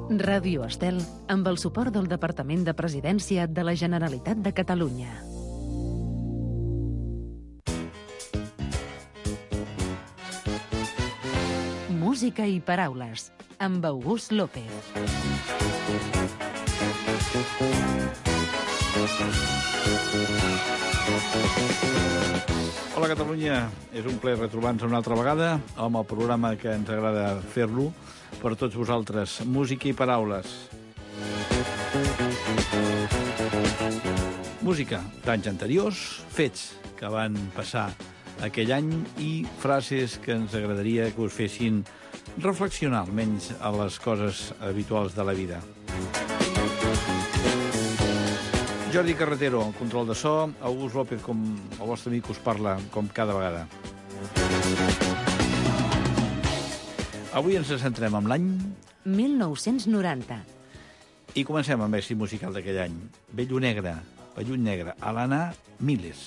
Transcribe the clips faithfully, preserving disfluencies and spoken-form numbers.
Ràdio Estel, amb el suport del Departament de Presidència de la Generalitat de Catalunya. Música i paraules, amb August López. Hola Catalunya, és un plaer retrobar-nos una altra vegada amb el programa que ens agrada fer-lo per tots vosaltres, música i paraules. Música d'anys anteriors, fets que van passar aquell any i frases que ens agradaria que us fessin reflexionar almenys a les coses habituals de la vida. Jordi Carretero, el control de so, August López, com el vostre amic, us parla com cada vegada. Avui ens centrem en l'any mil nou-cents noranta. I comencem amb l'èxit musical d'aquell any. Vellut Negre, Vellut Negre, Alana Miles.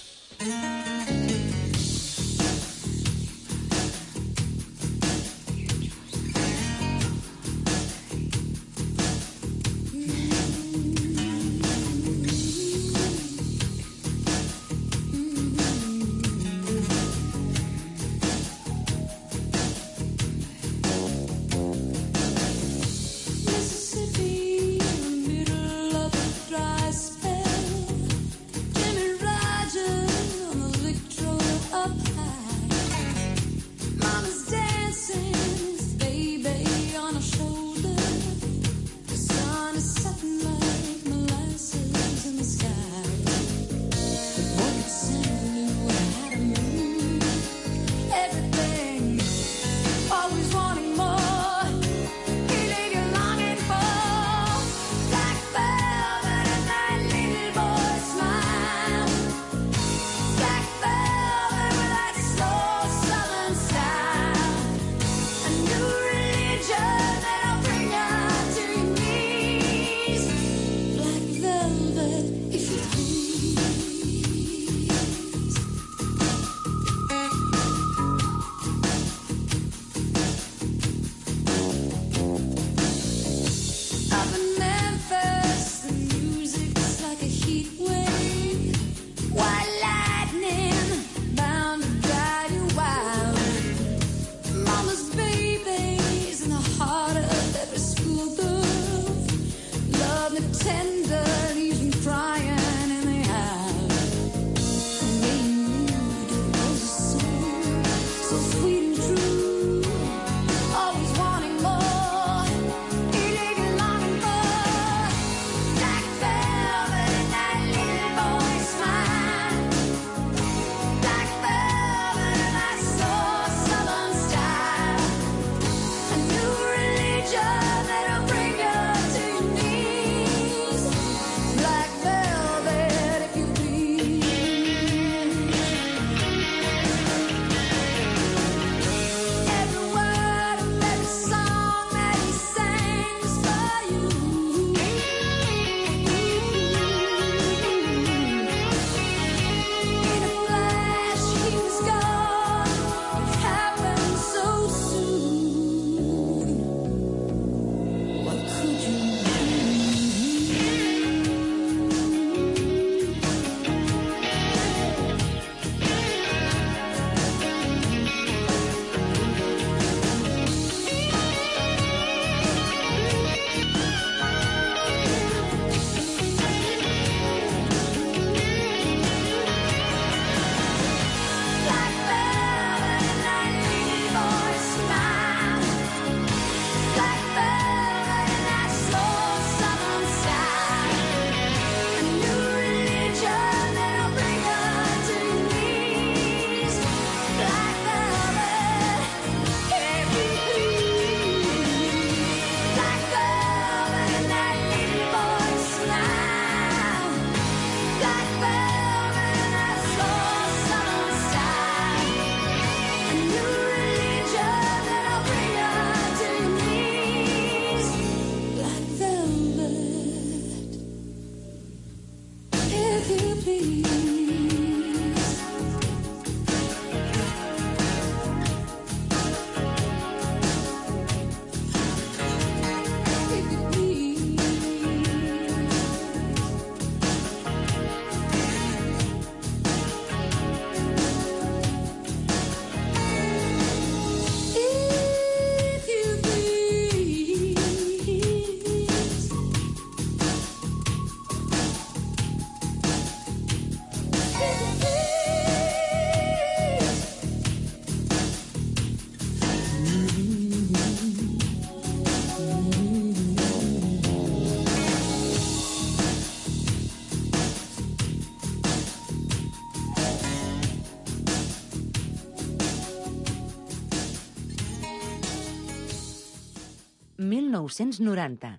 mil nou-cents noranta.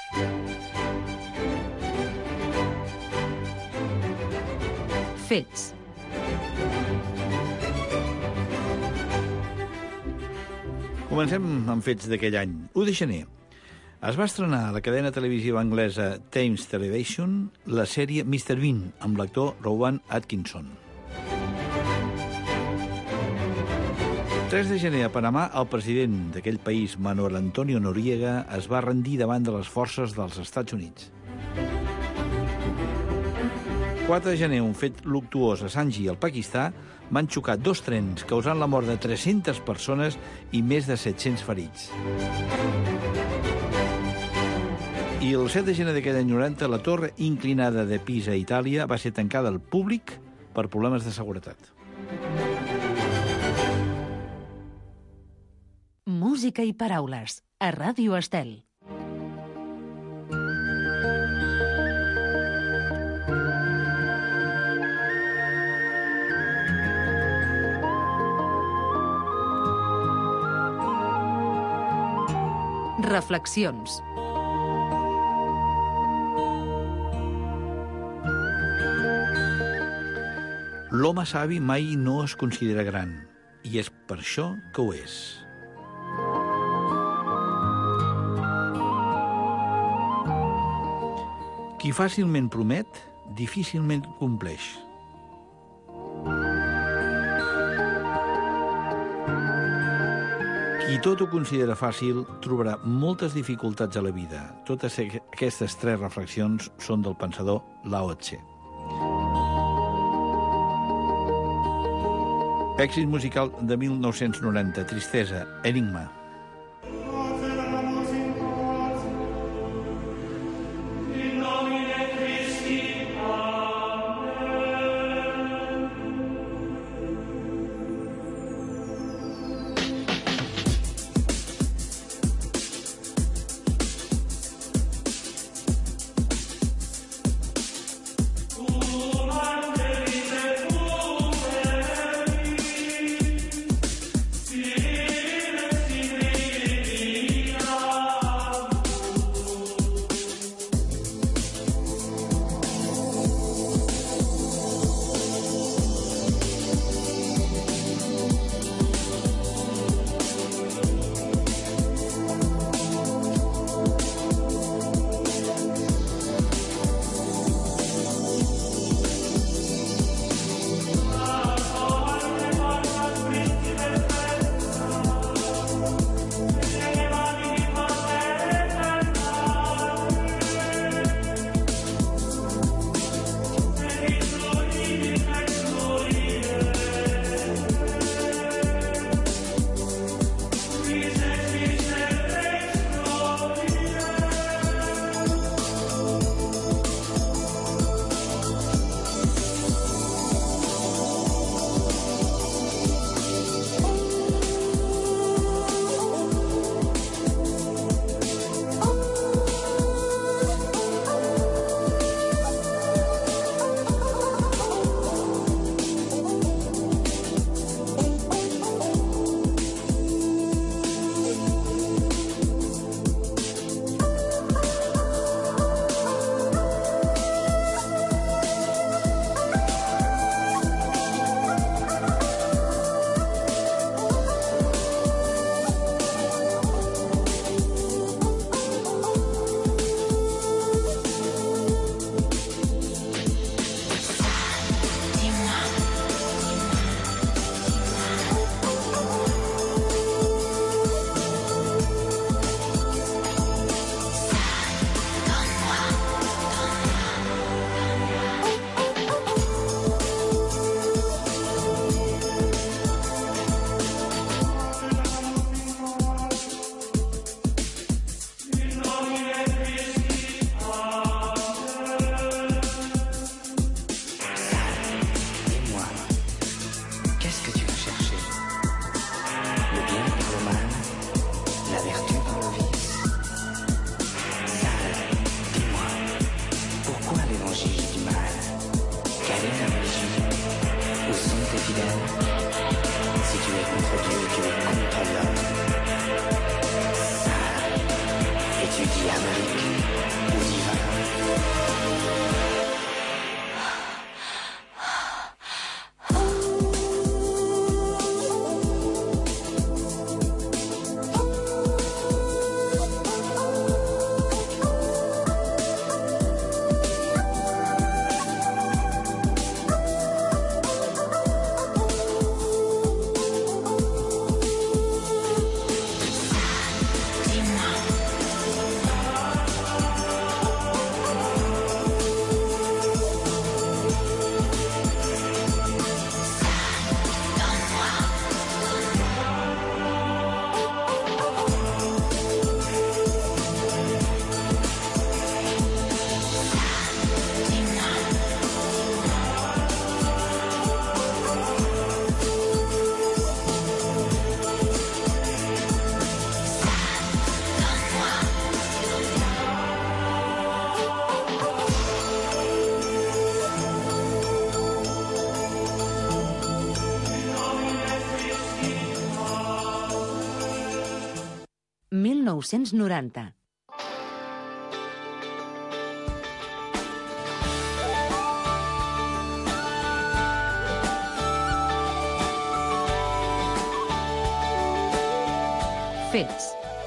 Fets. Comencem amb fets d'aquell any. u de gener. Es va estrenar a la cadena televisiva anglesa Thames Television la sèrie mister Bean, amb l'actor Rowan Atkinson. tres de gener, a Panamà, el president d'aquell país, Manuel Antonio Noriega, es va rendir davant de les forces dels Estats Units. quatre de gener, un fet luctuós a Sanji, al Pakistà, van xocar dos trens, causant la mort de tres-centes persones i més de set-cents ferits. I el set de gener d'aquell any noranta, la torre inclinada de Pisa, a Itàlia, va ser tancada al públic per problemes de seguretat. Música i paraules, a Ràdio Estel. Reflexions. L'home savi mai no es considera gran, i és per això que ho és. Qui fàcilment promet, difícilment compleix. Qui tot ho considera fàcil trobarà moltes dificultats a la vida. Totes aquestes tres reflexions són del pensador Lao Tse. Èxit musical de mil nou-cents noranta, Tristesa, Enigma. mil nou-cents noranta. Fets.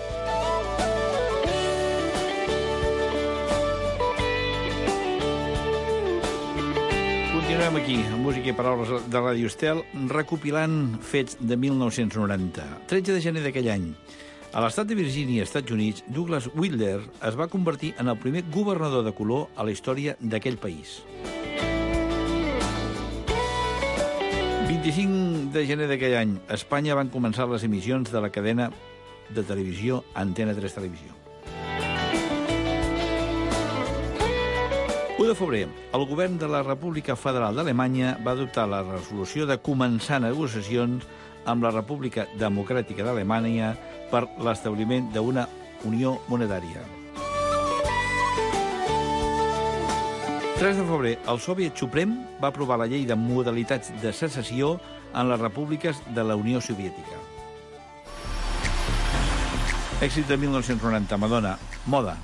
Continuem aquí, amb música i paraules de Ràdio Estel, recopilant fets de mil nou-cents noranta. tretze de gener d'aquell any, a l'estat de Virgínia, Estats Units, Douglas Wilder es va convertir en el primer governador de color a la història d'aquell país. vint-i-cinc de gener d'aquell any, a Espanya van començar les emissions de la cadena de televisió Antena tres Televisió. u de febrer, el govern de la República Federal d'Alemanya va adoptar la resolució de començar negociacions amb la República Democràtica d'Alemanya per l'establiment d'una unió monetària. tres de febrer, el Soviet Suprem va aprovar la llei de modalitats de secessió en les repúbliques de la Unió Soviètica. Èxit de mil nou-cents noranta, Madonna, Moda.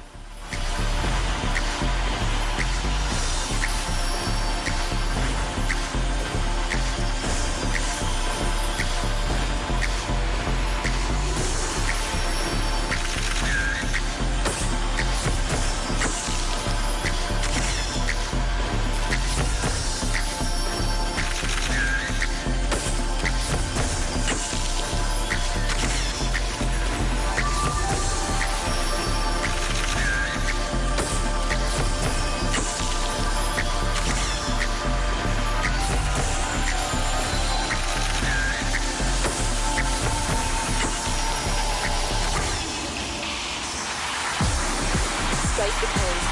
Strike the pose.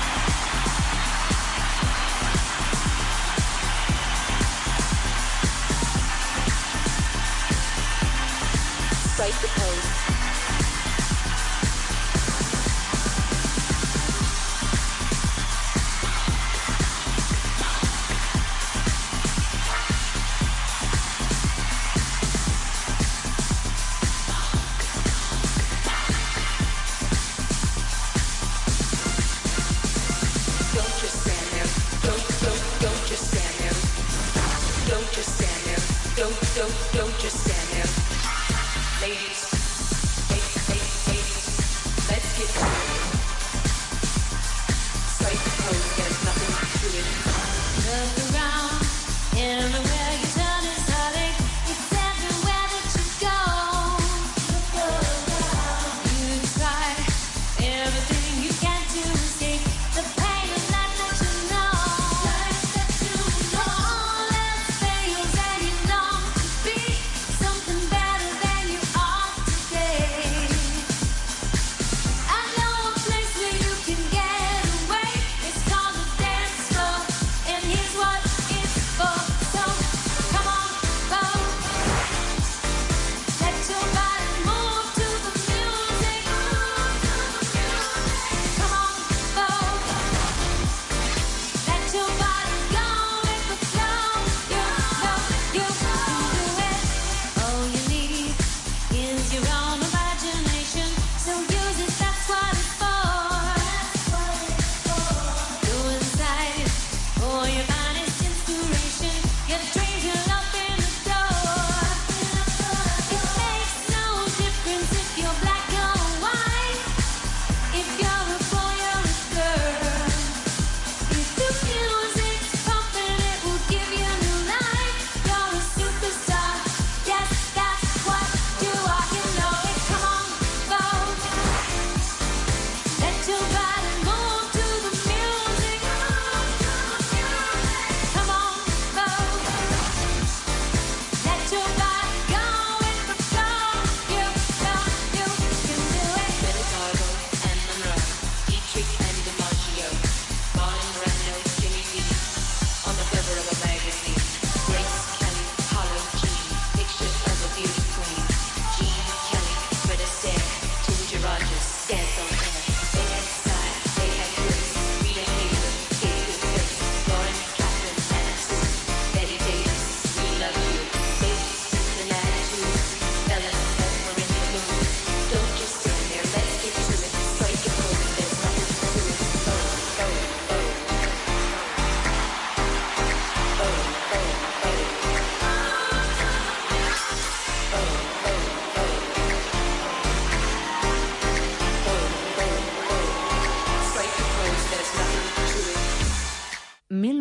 Strike the pose. Don't, don't, don't just stand there. Ladies,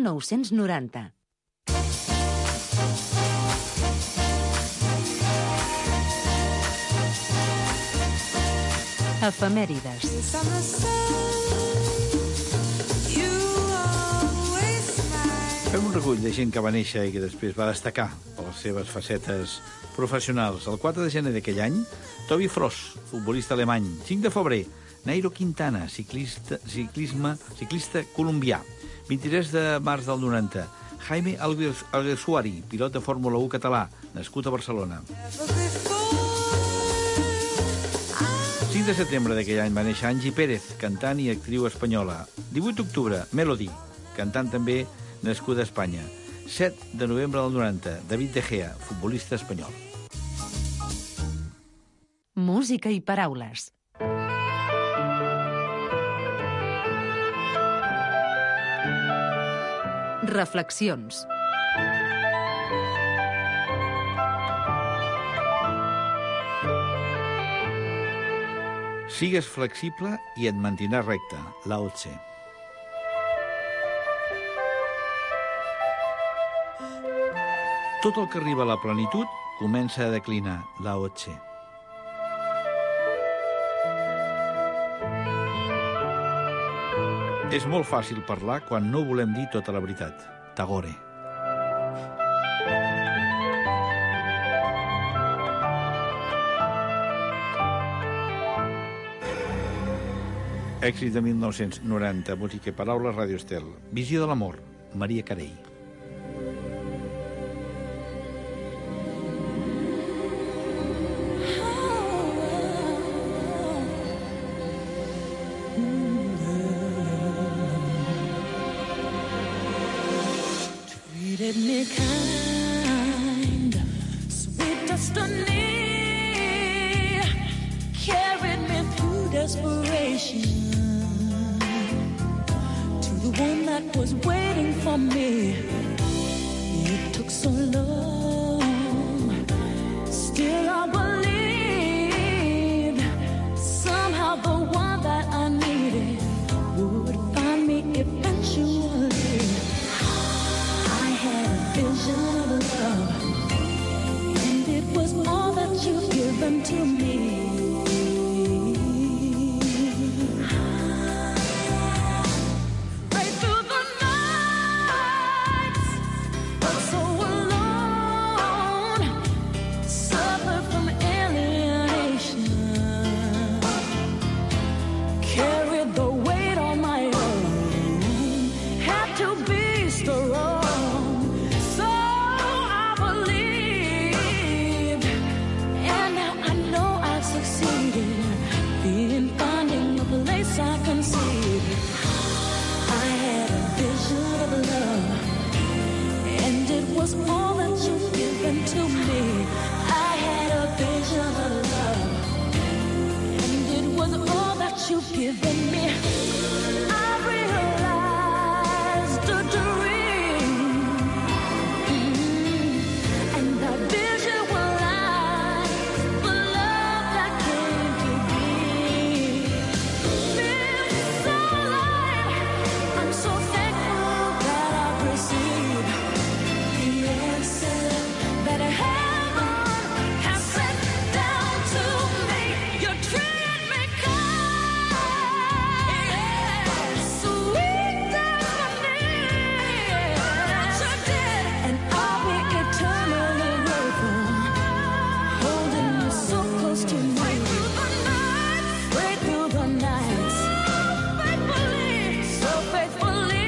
nou-cents noranta. Efemèrides. Fem un recull de gent que va néixer i que després va destacar per les seves facetes professionals. El quatre de gener d'aquell any, Toby Frost, futbolista alemany. cinc de febrer, Nairo Quintana, ciclista, ciclisme, ciclista colombià. vint-i-tres de març del noranta, Jaime Alguersuari, pilot de Fórmula u català, nascut a Barcelona. cinc de setembre d'aquell any va néixer Angie Pérez, cantant i actriu espanyola. divuit d'octubre, Melody, cantant també nascuda a Espanya. set de novembre del noranta, David De Gea, futbolista espanyol. Música i paraules. Reflexions. Sigues flexible i et mantindràs recte. Lao Tse. Tot el que arriba a la plenitud comença a declinar. Lao Tse. És molt fàcil parlar quan no volem dir tota la veritat. Tagore. Èxit de mil nou-cents noranta, música i paraules, Ràdio Estel. Visió de l'amor, Maria Carey. Treated me kind, sweet destiny, carried me through desperation to the one that was waiting for me. It took so long, still I believed somehow the one that I needed would find me eventually. Vision of love, and it was all that you've given to me. Right through the nights, felt so alone, suffered from alienation, carried the weight on my own, had to be strong. I conceived, I had a vision of love, and it was all that you've given to me. I had a vision of love, and it was all that you've given me. I realized a dream, mm-hmm. and that vision was like the love that came to me. So thankful that I've received the answer that heaven has sent down to me. You treat me kind, sweet destiny, that you did, and I'll be eternally grateful, holding you so close to me. Right through the nights, right through the nights, faithfully, so faithful.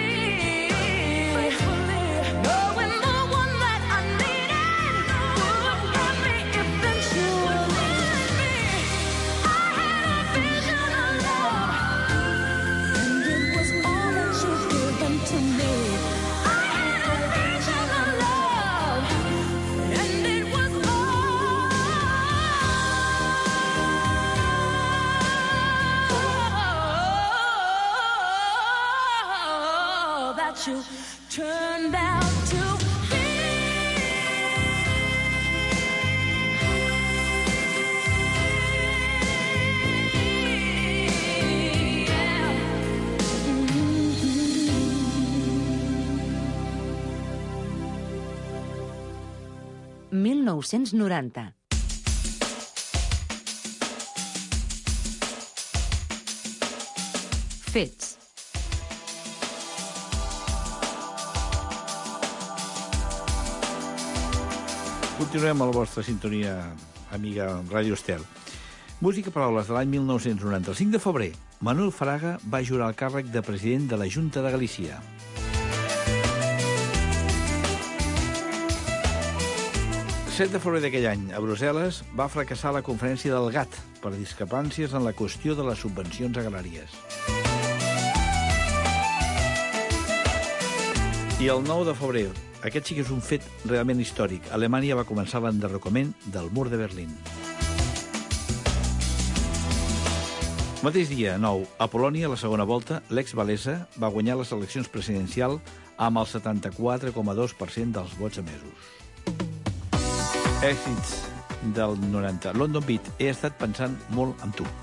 You turned out to be. Yeah. Mm-hmm. mil nou-cents noranta. Fets. Continuem a la vostra sintonia, amiga Ràdio Estel. Música paraules de l'any mil nou-cents noranta. El cinc de febrer, Manuel Fraga va jurar el càrrec de president de la Junta de Galícia. set de febrer d'aquell any, a Brussel·les, va fracassar la conferència del GATT per discrepàncies en la qüestió de les subvencions agràries. I el nou de febrer, aquest sí que és un fet realment històric, Alemanya va començar l'enderrocament del mur de Berlín. Mateix dia, nou, a Polònia, a la segona volta, l'ex Walesa va guanyar les eleccions presidencials amb el setanta-quatre coma dos per cent dels vots emesos. Èxits del noranta. London Beat, he estat pensant molt en tu.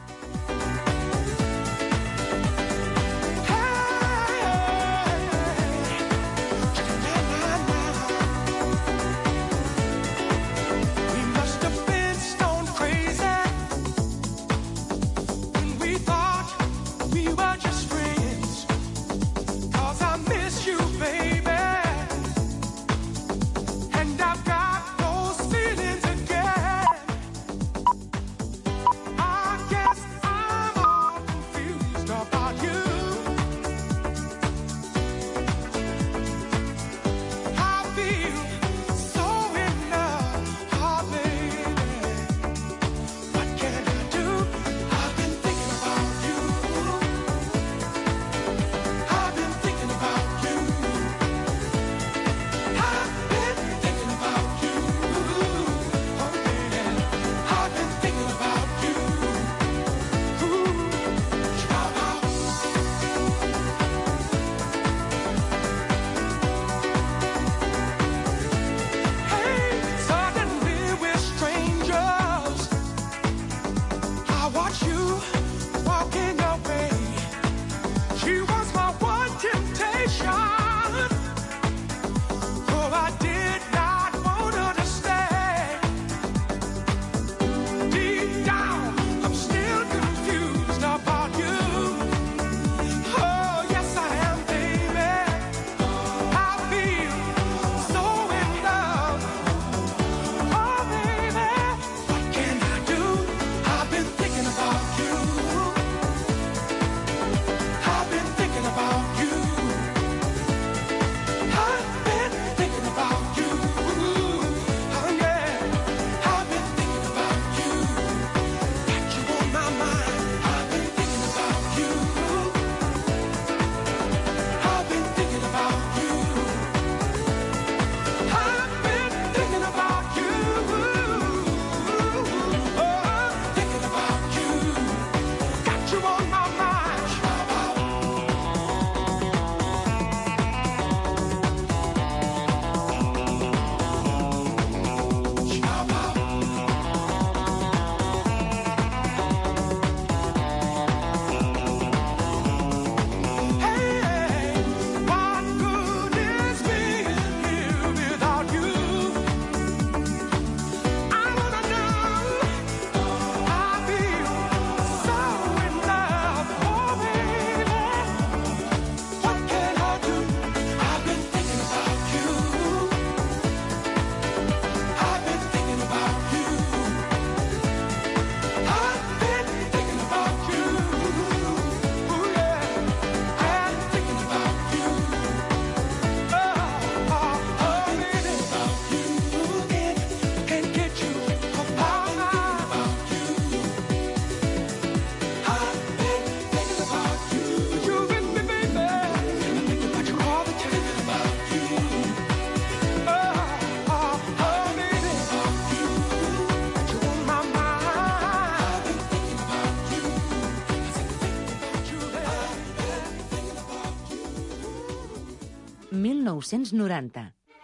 mil nou-cents noranta.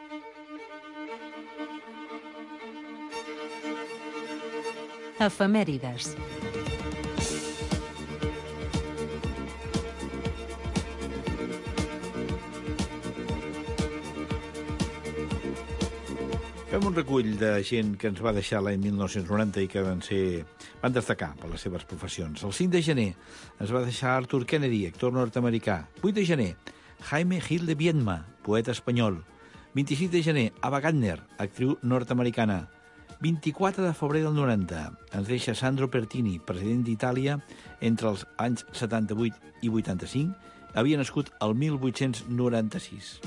Efemèrides. Fem un recull de gent que ens va deixar l'any mil nou-cents noranta i que van, ser, van destacar per les seves professions. El cinc de gener ens va deixar Arthur Kennedy, actor nord-americà. vuit de gener, Jaime Gil de Biedma, poeta espanyol. vint-i-sis de gener, Ava Gardner, actriu nord-americana. vint-i-quatre de febrer del noranta, ens deixa Sandro Pertini, president d'Itàlia entre els anys setanta-vuit i vuitanta-cinc. Havia nascut el mil vuit-cents noranta-sis.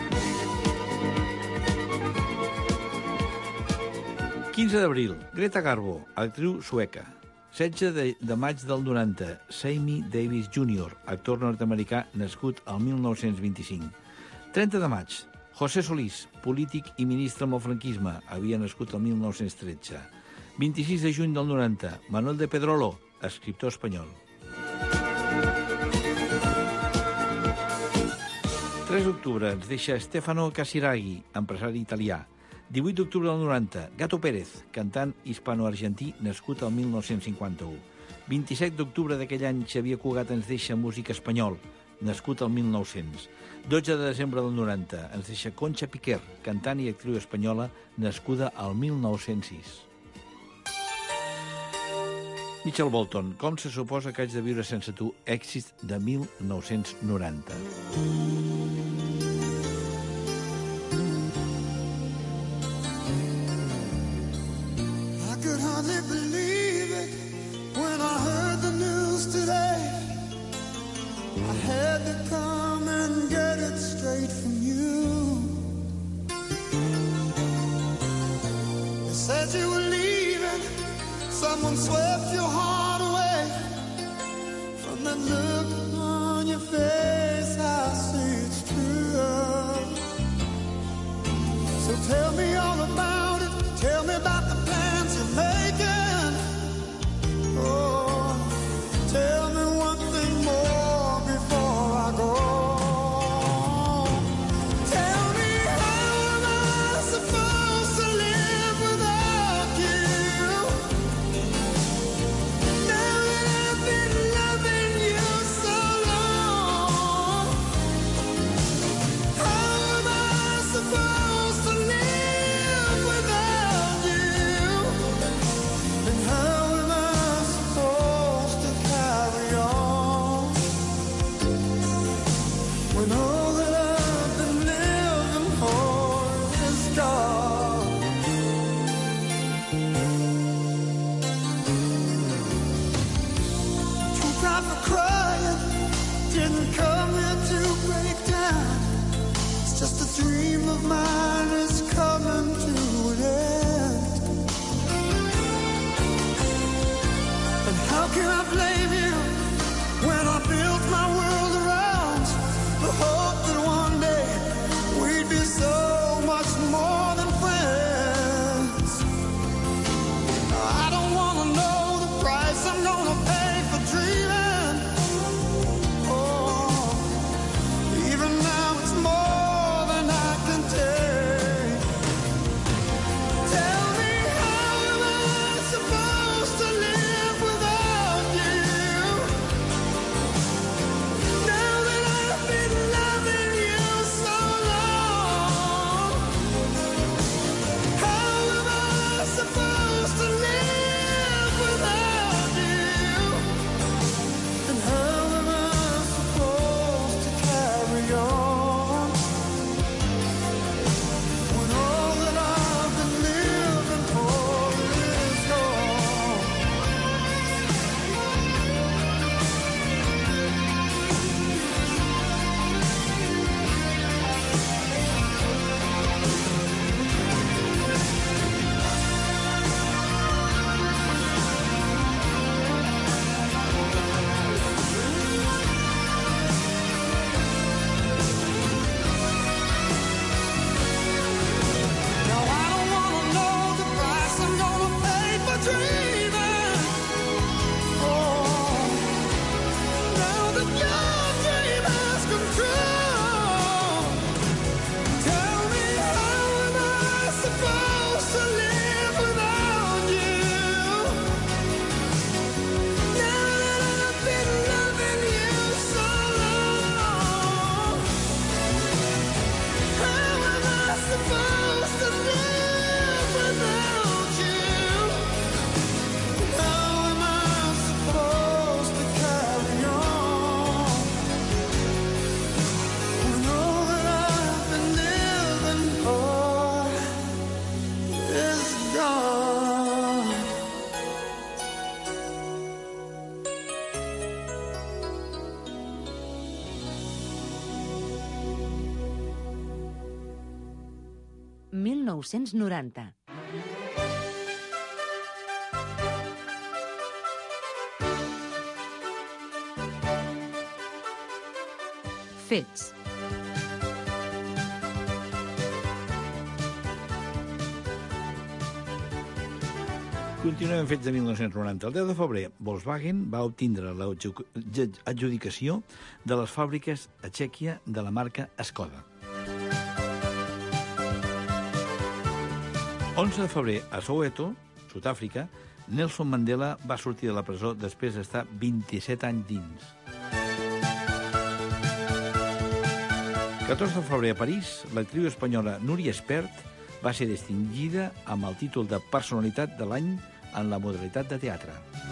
quinze d'abril, Greta Garbo, actriu sueca. setze de, de maig del noranta, Sammy Davis júnior, actor nord-americà nascut al mil nou-cents vint-i-cinc. trenta de maig, José Solís, polític i ministre amb el franquisme, havia nascut el mil nou-cents tretze. vint-i-sis de juny del noranta, Manuel de Pedrolo, escriptor espanyol. tres d'octubre ens deixa Stefano Casiraghi, empresari italià. divuit d'octubre del noranta, Gato Pérez, cantant hispano-argentí, nascut al mil nou-cents cinquanta-u. vint-i-set d'octubre d'aquell any, Xavier Cugat ens deixa músic espanyol, nascut al mil nou-cents. dotze de desembre del noranta, ens deixa Concha Piquer, cantant i actriu espanyola, nascuda al mil nou-cents sis. Michael Bolton, com se suposa que haig de viure sense tu, èxit de mil nou-cents noranta. I could hardly believe it when I heard the news today. I had to come and get it straight from you. They said you were leaving, someone swept your heart away. From that look on your face, I see it's true. So tell me all about it, tell me about the plans you're making. Oh, tell me one thing more before I go. Tell me, how am I supposed to live without you? Now that I've been loving you so long, how am I supposed to live without you? And how am I supposed to carry on when all that I've been living for is gone? Too proud for crying, didn't come here to break down. It's just a dream of mine is coming to an end. And how can I blame you when I built my world around the hope that one day we'd be so much more than friends? I don't want to know the price I'm gonna pay for dreaming. Oh, even now it's more than I can take. Tell me, how am I supposed to live without you? nou-cents noranta. Fets. Continuem amb fets de mil nou-cents noranta. El deu de febrer, Volkswagen va obtindre l'adjudicació de les fàbriques a Txèquia de la marca Skoda. onze de febrer, a Soweto, Sud-àfrica, Nelson Mandela va sortir de la presó després d'estar vint-i-set anys dins. catorze de febrer, a París, l'actriu espanyola Núria Espert va ser distingida amb el títol de Personalitat de l'any en la modalitat de teatre.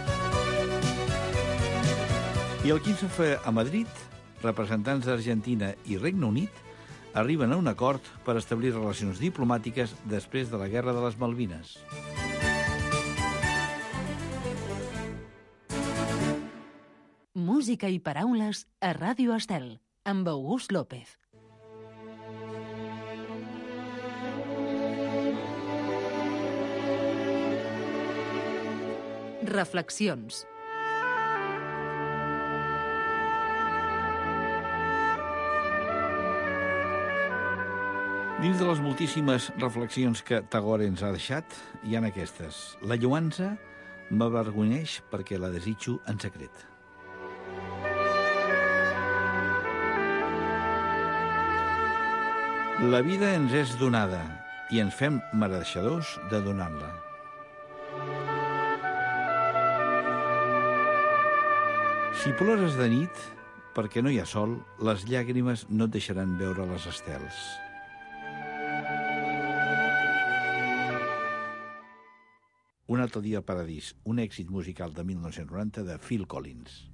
I el quinze de febrer, a Madrid, representants d'Argentina i Regne Unit arriben a un acord per establir relacions diplomàtiques després de la Guerra de les Malvines. Música i paraules a Ràdio Estel, amb August López. Reflexions. Dins de les moltíssimes reflexions que Tagore ens ha deixat, hi ha aquestes. La lluança m'avergonyeix perquè la desitjo en secret. La vida ens és donada i ens fem mereixedors de donar-la. Si plores de nit, perquè no hi ha sol, les llàgrimes no et deixaran veure les estels. Un altre dia al paradís, un èxit musical de mil nou-cents noranta de Phil Collins.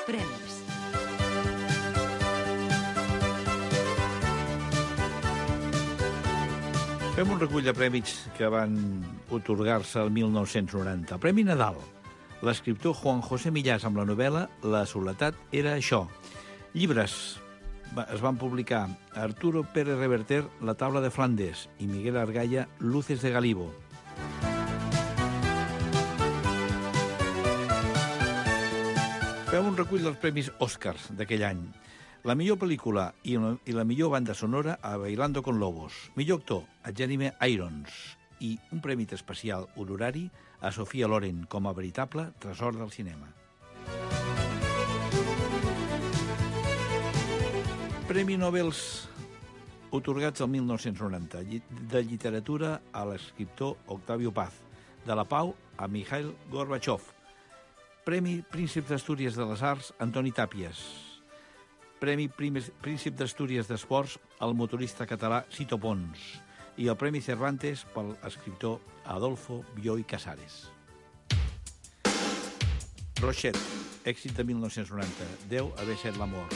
premis. Fem un recull de premis que van otorgar-se el mil nou-cents noranta. El Premi Nadal. L'escriptor Juan José Millás amb la novel·la La soledat era això. Llibres. Es van publicar Arturo Pérez Reverter, La taula de Flandes, i Miguel Argaya, Luces de Galibo. Fem un recull dels premis Oscars d'aquell any. La millor pel·lícula i la, i la millor banda sonora a Bailando con Lobos. Millor actor a Jeremy Irons. I un premi especial honorari a Sofia Loren com a veritable tresor del cinema. Premi Nobel otorgats el mil nou-cents noranta. De literatura a l'escriptor Octavio Paz. De la Pau a Mikhail Gorbachev. Premi Príncip d'Astúries de les Arts, Antoni Tàpies. Premi Príncip d'Astúries d'Esports al motorista català Cito Pons. I el Premi Cervantes pel escriptor Adolfo Bioy Casares. Rochet, èxit de mil nou-cents noranta. Deu haver set l'amor.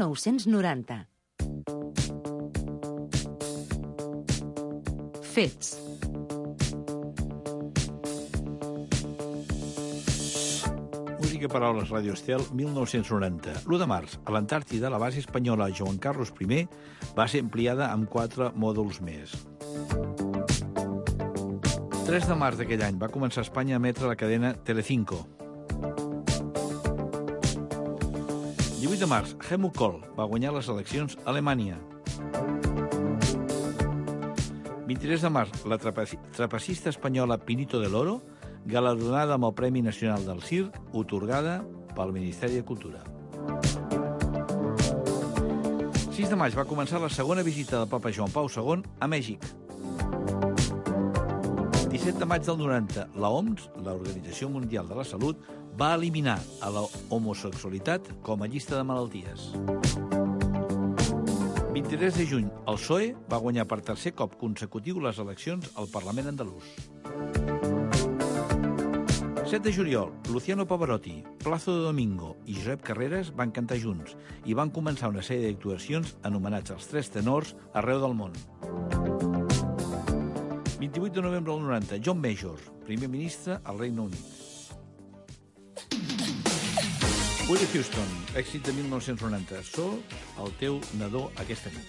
nou-cents noranta. Fets. Música, paraules, Ràdio Estel, mil nou-cents noranta. l'u de març, a l'Antàrtida, la base espanyola Joan Carlos I va ser ampliada amb quatre mòduls més. tres de març d'aquell any va començar a Espanya a emetre la cadena Telecinco. divuit de març, Helmut Kohl va guanyar les eleccions a Alemanya. vint-i-tres de març, la trapaci trapecista espanyola Pinito del Oro, galardonada amb el Premi Nacional del Circ, otorgada pel Ministeri de Cultura. sis de maig va començar la segona visita del papa Joan Pau segon a Mèxic. disset de maig del noranta, la O M S, l'Organització Mundial de la Salut, va eliminar a la homosexualitat com a llista de malalties. vint-i-tres de juny, el P S O E va guanyar per tercer cop consecutiu les eleccions al Parlament andalús. set de juliol, Luciano Pavarotti, Plazo de Domingo i Josep Carreras van cantar junts i van començar una sèrie d'actuacions en homenatge als tres tenors arreu del món. vint-i-vuit de novembre del noranta, John Major, primer ministre al Regne Unit. Whitney Houston, èxit de mil nou-cents noranta, Sol, el teu nadó aquesta nit.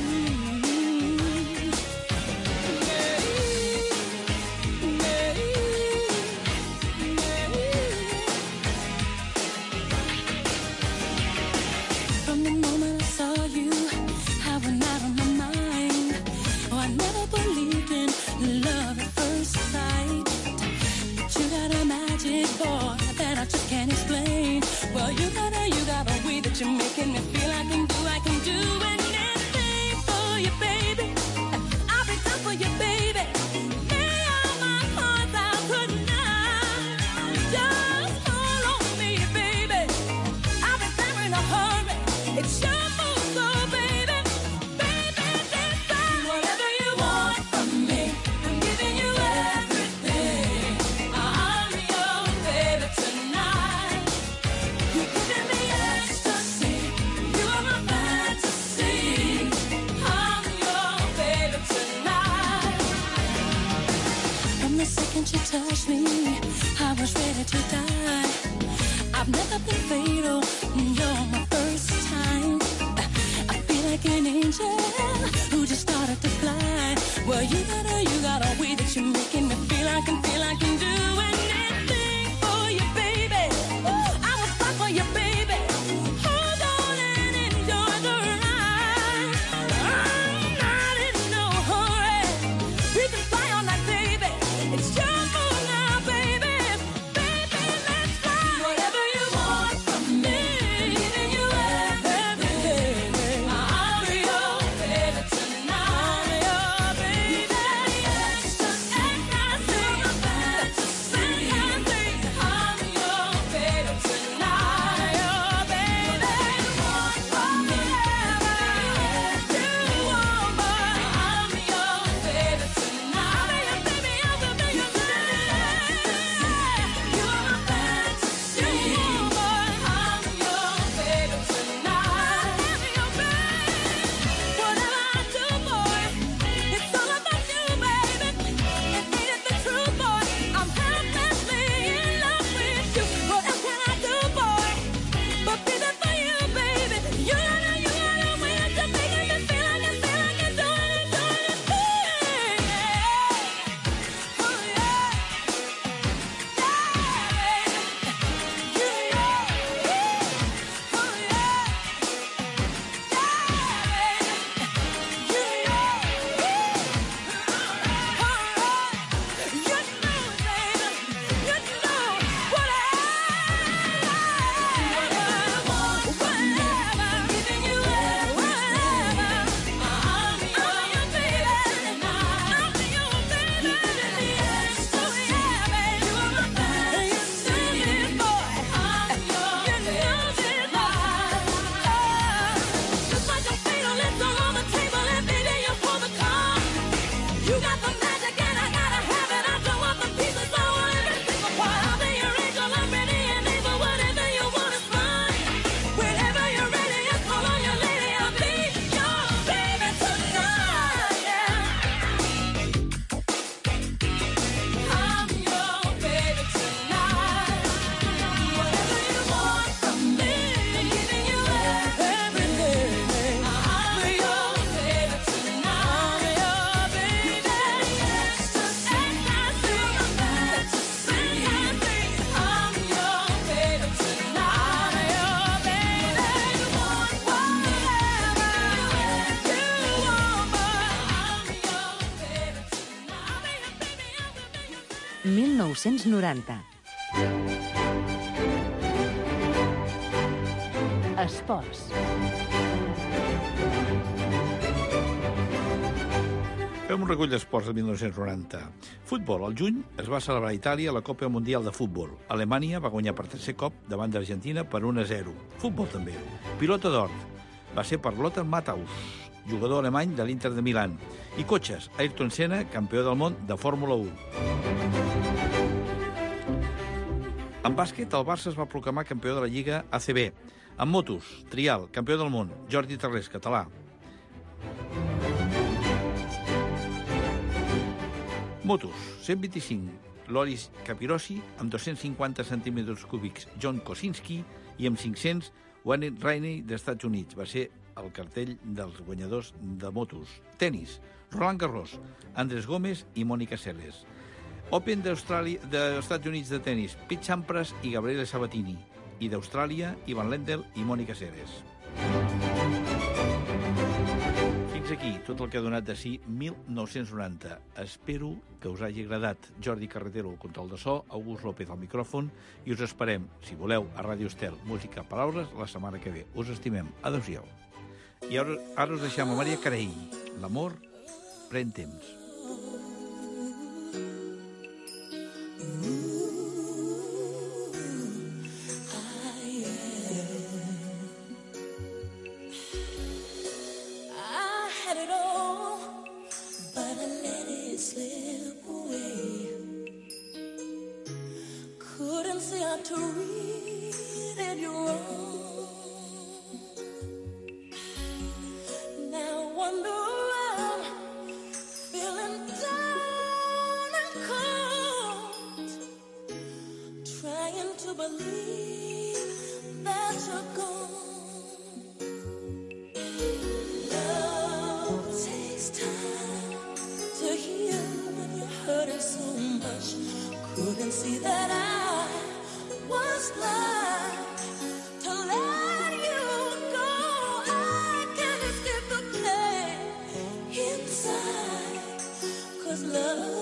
From the moment I saw you, I went out of my mind. Oh, I never believed in love at first sight. But you got a magic, boy, that I just can't explain. Well, you got a, you got a way that you're making me feel I can do, I can do anything for you, baby. I'll be down for you, baby. Lay all my heart out tonight. Just call on me, baby. I'll be there in a hurry. It's your move, so baby, baby, decide whatever you want from me. I'm giving you everything. I'm your baby tonight. You're giving me ecstasy. You are my fantasy. I'm your baby tonight. From the second you touched me, I was ready to die. I've never been fatal. You're my first time. I feel like an angel who just started to fly. Well, you got a, you got a way that you're making me feel I can feel I can do anything for you, baby. I will fight for you, baby. Hold on and enjoy the ride. I'm not in no hurry. We can fly all night, baby. It's your move now, baby. Baby, let's fly. Whatever you want from me, I'm giving you everything. I'm your baby tonight. I'm your baby. Ecstasy, ecstasy, fantasy, fantasy. I'm your baby tonight. Your baby. Want from me, you want, but I'm your baby tonight. I'm your baby, I will be your baby. You are my fantasy, but I'm your baby tonight. I'm your baby. Whatever I do, boy, it's all about you, baby. It ain't the truth, boy. I'm helplessly in love with you. What else can I do, boy, but be there for you, baby? You gotta, you gotta win to make me feel like I feel like I do it, do anything. Oh yeah, yeah, baby. You know, oh yeah, yeah, baby. You know, alright. You know, baby. You know what I want. Whatever, giving you whatever. I'm your baby. I'm your baby. Oh yeah, baby. You are my fantasy, boy. I'm your baby. Just like a fatal, it's all on the table, and baby, you pull the card. You got the magic, and I gotta have it. I throw up the pieces, I want every single part. I'll be your angel, I'm ready and able. Whatever you want is fine. Whenever you're ready, I call on you. mil nou-cents noranta. Esports. Fem un recull d'esports de mil nou-cents noranta. Futbol. Al juny es va celebrar a Itàlia la Copa Mundial de Futbol. Alemanya va guanyar per tercer cop davant d'Argentina per un a zero. Futbol també. Pilota d'or va ser per Lothar Matthaus, jugador alemany de l'Inter de Milán. I cotxes. Ayrton Senna, campió del món de Fórmula u. En bàsquet, el Barça es va proclamar campió de la Lliga A C B. En motos, trial, campió del món, Jordi Tarrés, català. Motos, cent vint-i-cinc, Loris Capirossi, amb dos-cents cinquanta centímetres cúbics, John Kosinski, i amb cinc-cents, Wayne Rainey d'Estats Units. Va ser el cartell dels guanyadors de motos. Tenis, Roland Garros, Andrés Gómez i Mònica Seles. Open d'Austràlia, dels Estats Units de tenis, Pete Sampras i Gabriele Sabatini. I d'Austràlia, Ivan Lendl i Mònica Seles. Fins aquí tot el que ha donat de si mil nou-cents noranta. Espero que us hagi agradat. Jordi Carretero, al control de so, August López al micròfon, i us esperem, si voleu, a Ràdio Estel, música, paraules, la setmana que ve. Us estimem. Adéu-siau. I ara, ara us deixem a Maria Carey. L'amor pren temps. To read it wrong. Now wander around, feeling down and cold, trying to believe that you're gone. Love takes time to heal when you're hurting so much. Couldn't see that I was blind to let you go. I can't escape the pain inside, 'cause love